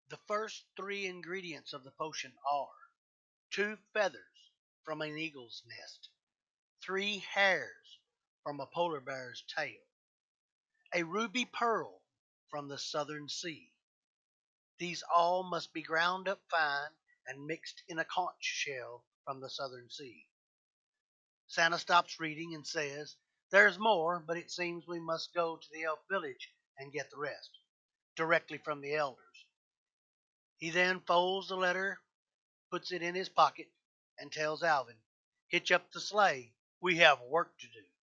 The first three ingredients of the potion are 2 feathers from an eagle's nest, 3 hairs from a polar bear's tail, a ruby pearl from the southern sea. These all must be ground up fine and mixed in a conch shell from the southern sea. Santa stops reading and says, "There's more, but it seems we must go to the elf village and get the rest, directly from the elders." He then folds the letter, puts it in his pocket, and tells Alvin, "Hitch up the sleigh. We have work to do."